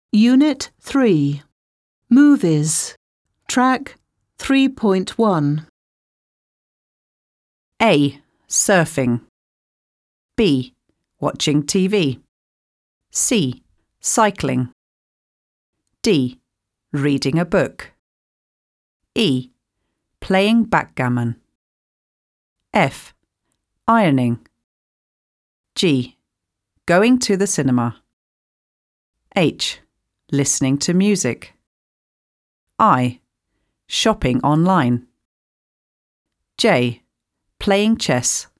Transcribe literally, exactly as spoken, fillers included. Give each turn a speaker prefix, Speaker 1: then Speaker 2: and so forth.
Speaker 1: Unit three. Movies. Track three point one.
Speaker 2: A. Surfing. B. Watching T V. C. Cycling. D. Reading a book. E. Playing backgammon. F. Ironing. G. Going to the cinema. H. Listening to music. I. Shopping online. J. Playing chess.